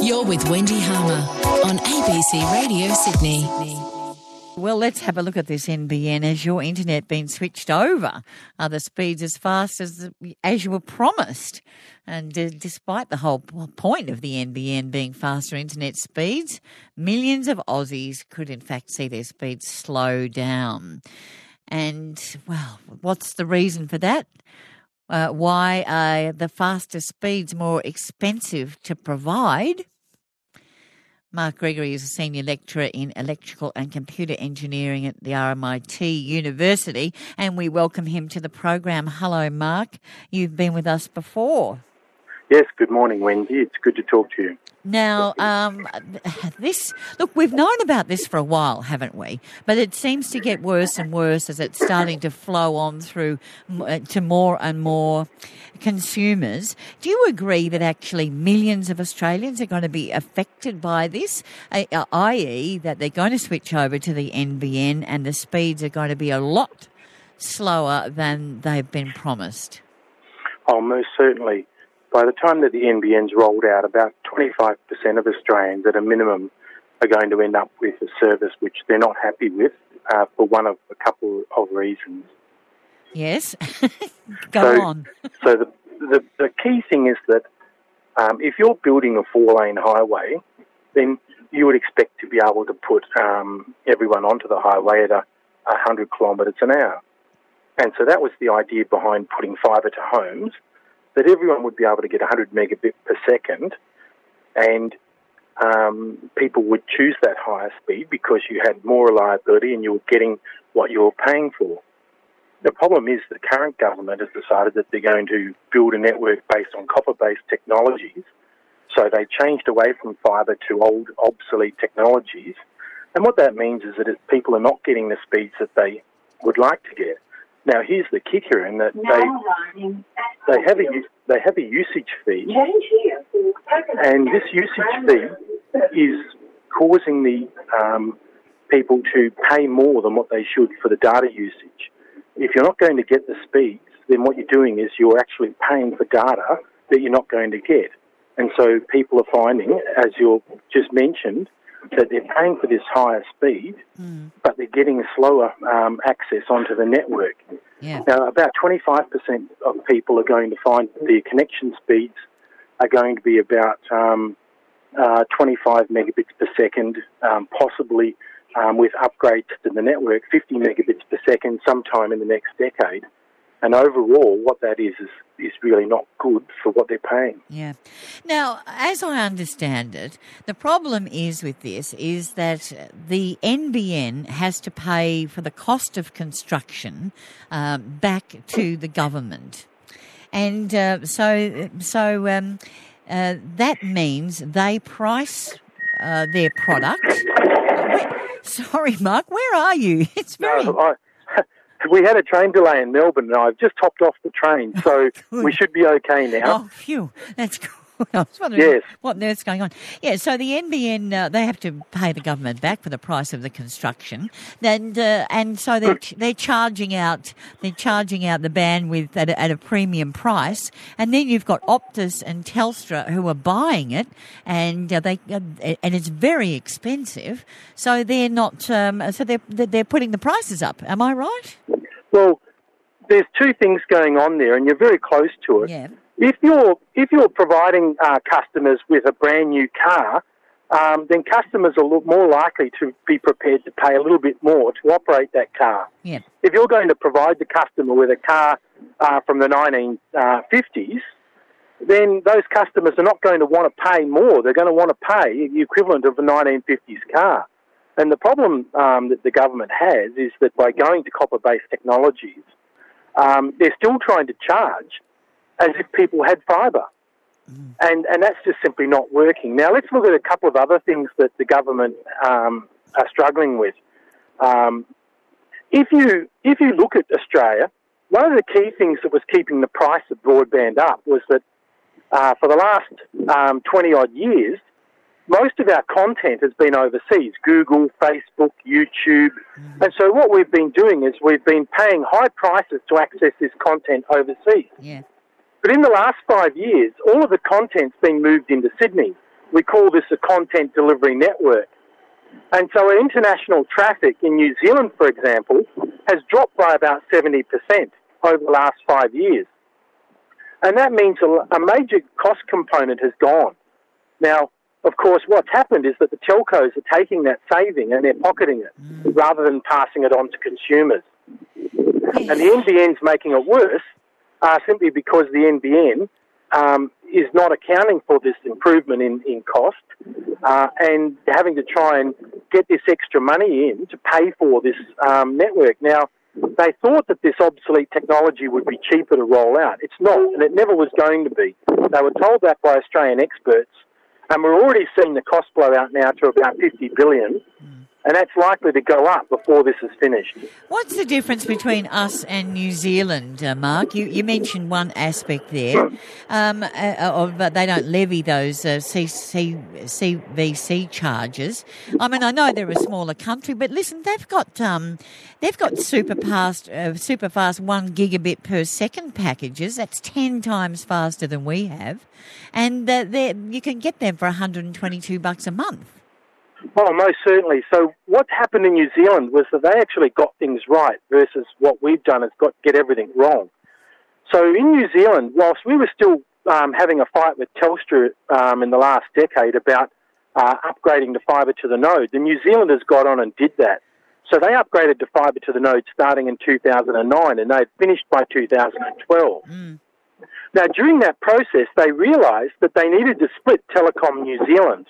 You're with Wendy Harmer on ABC Radio Sydney. Well, let's have a look at this NBN. Has your internet been switched over? Are the speeds as fast as you were promised? And despite the whole point of the NBN being faster internet speeds, millions of Aussies could in fact see their speeds slow down. And, well, what's the reason for that? Why are the faster speeds more expensive to provide? Mark Gregory is a senior lecturer in electrical and computer engineering at the RMIT University, and we welcome him to the program. Hello, Mark. You've been with us before. Yes, good morning, Wendy. It's good to talk to you. Now, we've known about this for a while, haven't we? But it seems to get worse and worse as it's starting to flow on through to more and more consumers. Do you agree that actually millions of Australians are going to be affected by this, i.e. that they're going to switch over to the NBN and the speeds are going to be a lot slower than they've been promised? Oh, most certainly. By the time that the NBN's rolled out, about 25% of Australians at a minimum are going to end up with a service which they're not happy with for one of a couple of reasons. Yes, Go on. So the key thing is that if you're building a 4-lane highway, then you would expect to be able to put everyone onto the highway at 100 kilometres an hour. And so that was the idea behind putting fibre to homes, that everyone would be able to get 100 megabit per second, and people would choose that higher speed because you had more reliability and you were getting what you were paying for. The problem is the current government has decided that they're going to build a network based on copper-based technologies, so they changed away from fibre to old, obsolete technologies, and what that means is that people are not getting the speeds that they would like to get. Now, here's the kicker in that they have a usage fee, and this usage fee is causing the people to pay more than what they should for the data usage. If you're not going to get the speeds, then what you're doing is you're actually paying for data that you're not going to get. And so people are finding, as you just mentioned, that they're paying for this higher speed, but they're getting slower access onto the network. Yeah. Now, about 25% of people are going to find their connection speeds are going to be about 25 megabits per second, possibly with upgrades to the network, 50 megabits per second sometime in the next decade. And overall, what that is really not good for what they're paying. Yeah. Now, as I understand it, the problem is with this is that the NBN has to pay for the cost of construction back to the government. And so that means they price their product. Sorry, Mark, where are you? It's very... We had a train delay in Melbourne and I've just hopped off the train, so we should be okay now. Oh, phew, that's good. I was wondering what on earth's going on. Yeah, so the NBN, they have to pay the government back for the price of the construction, and so they're charging out the bandwidth at a premium price, and then you've got Optus and Telstra who are buying it, and it's very expensive. So they're not. So they're putting the prices up. Am I right? Well, there's two things going on there, and you're very close to it. Yeah. If you're providing customers with a brand new car, then customers are more likely to be prepared to pay a little bit more to operate that car. Yeah. If you're going to provide the customer with a car from the 1950s, then those customers are not going to want to pay more. They're going to want to pay the equivalent of a 1950s car. And the problem that the government has is that by going to copper-based technologies, they're still trying to charge as if people had fibre. And that's just simply not working. Now, let's look at a couple of other things that the government are struggling with. If you look at Australia, one of the key things that was keeping the price of broadband up was that for the last 20-odd years, most of our content has been overseas, Google, Facebook, YouTube. And so what we've been doing is we've been paying high prices to access this content overseas. Yeah. But in the last 5 years, all of the content's been moved into Sydney. We call this a content delivery network. And so international traffic in New Zealand, for example, has dropped by about 70% over the last 5 years. And that means a major cost component has gone. Now, of course, what's happened is that the telcos are taking that saving and they're pocketing it rather than passing it on to consumers. Yes. And the NBN's making it worse simply because the NBN is not accounting for this improvement in cost and having to try and get this extra money in to pay for this network. Now, they thought that this obsolete technology would be cheaper to roll out. It's not, and it never was going to be. They were told that by Australian experts, and we're already seeing the cost blow out now to about $50 billion. And that's likely to go up before this is finished. What's the difference between us and New Zealand, Mark? You mentioned one aspect there. They don't levy those CVC charges. I mean, I know they're a smaller country, but listen, they've got super fast 1 gigabit per second packages. That's 10 times faster than we have, and you can get them for $122 a month. Oh, most certainly. So what happened in New Zealand was that they actually got things right versus what we've done is get everything wrong. So in New Zealand, whilst we were still having a fight with Telstra in the last decade about upgrading to fibre to the node, the New Zealanders got on and did that. So they upgraded to fibre to the node starting in 2009 and they'd finished by 2012. Now, during that process, they realised that they needed to split Telecom New Zealand.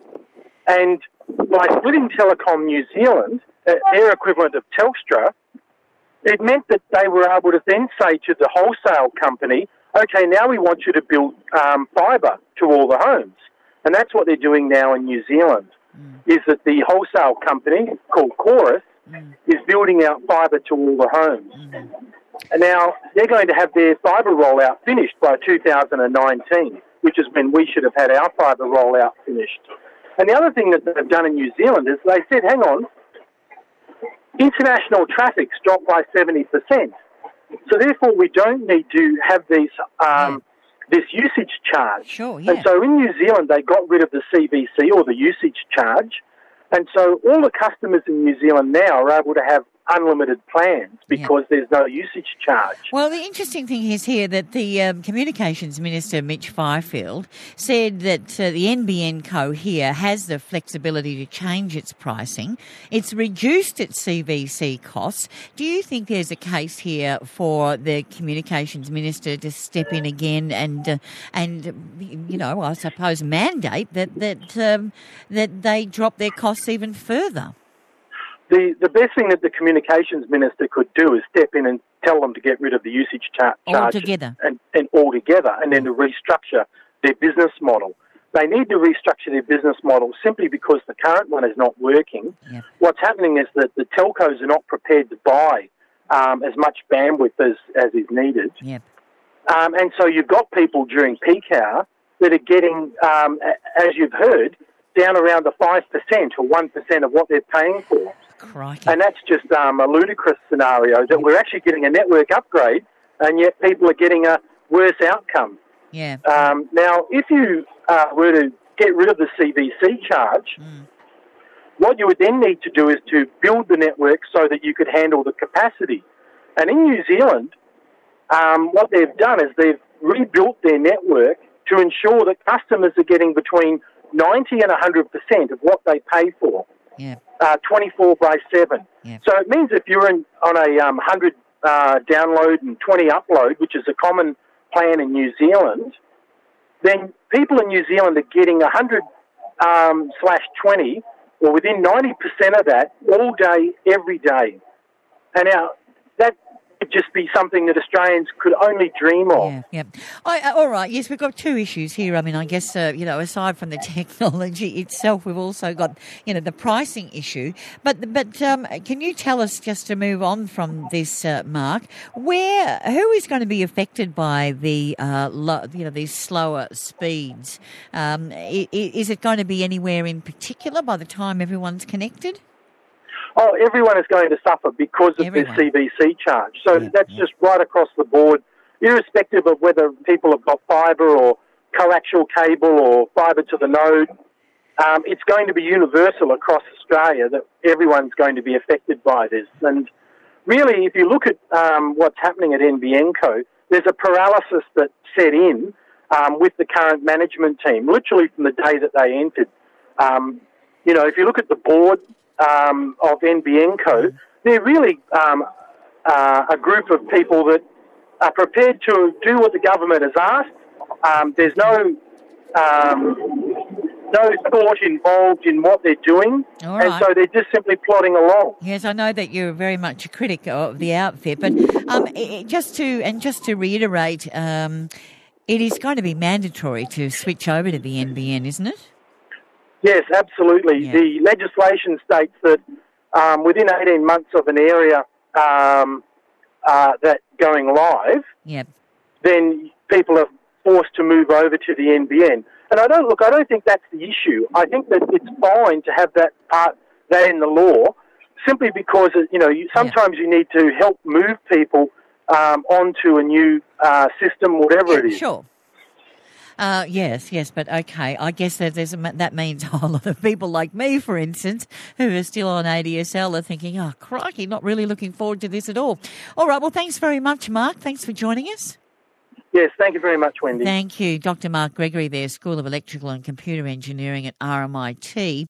And by splitting Telecom New Zealand, their equivalent of Telstra, it meant that they were able to then say to the wholesale company, okay, now we want you to build fibre to all the homes. And that's what they're doing now in New Zealand, is that the wholesale company called Chorus is building out fibre to all the homes. And now they're going to have their fibre rollout finished by 2019, which is when we should have had our fibre rollout finished. And the other thing that they've done in New Zealand is they said, hang on, international traffic's dropped by 70%. So therefore we don't need to have these this usage charge. Sure, yeah. And so in New Zealand they got rid of the CVC or the usage charge. And so all the customers in New Zealand now are able to have unlimited plans because there's no usage charge. Well, the interesting thing is here that the Communications Minister, Mitch Fifield, said that the NBN Co here has the flexibility to change its pricing. It's reduced its CVC costs. Do you think there's a case here for the Communications Minister to step in again and you know, I suppose mandate that they drop their costs even further? The best thing that the Communications Minister could do is step in and tell them to get rid of the usage charge altogether, and altogether, and then to restructure their business model. They need to restructure their business model simply because the current one is not working. Yep. What's happening is that the telcos are not prepared to buy as much bandwidth as is needed. Yep. And so you've got people during peak hour that are getting, as you've heard, down around the 5% or 1% of what they're paying for. Crikey. And that's just a ludicrous scenario that we're actually getting a network upgrade and yet people are getting a worse outcome. Yeah. Now, if you were to get rid of the CVC charge, what you would then need to do is to build the network so that you could handle the capacity. And in New Zealand, what they've done is they've rebuilt their network to ensure that customers are getting between 90 and 100% of what they pay for, 24/7. Yeah. So it means if you're on a 100 download and 20 upload, which is a common plan in New Zealand, then people in New Zealand are getting 100/20 or within 90% of that all day, every day. And now that would just be something that Australians could only dream of. Yeah. All right, yes, we've got two issues here. I mean, I guess, aside from the technology itself, we've also got, the pricing issue. But can you tell us, just to move on from this, Mark, who is going to be affected by the, these slower speeds? Is it going to be anywhere in particular by the time everyone's connected? Oh, everyone is going to suffer because of this CVC charge. So that's just right across the board, irrespective of whether people have got fibre or coaxial cable or fibre to the node. It's going to be universal across Australia that everyone's going to be affected by this. And really, if you look at what's happening at NBN Co, there's a paralysis that set in with the current management team, literally from the day that they entered. If you look at the board of NBN Co, they're really a group of people that are prepared to do what the government has asked. There's no thought involved in what they're doing, and so they're just simply plodding along. Yes, I know that you're very much a critic of the outfit, but just to reiterate, it is going to be mandatory to switch over to the NBN, isn't it? Yes, absolutely. Yeah. The legislation states that within 18 months of an area that going live, then people are forced to move over to the NBN. And I don't think that's the issue. I think that it's fine to have that in the law, simply because sometimes you need to help move people onto a new system, whatever it is. Sure. Yes, but okay. I guess that means a whole lot of people like me, for instance, who are still on ADSL are thinking, oh, crikey, not really looking forward to this at all. All right, well, thanks very much, Mark. Thanks for joining us. Yes, thank you very much, Wendy. Thank you. Dr. Mark Gregory there, School of Electrical and Computer Engineering at RMIT.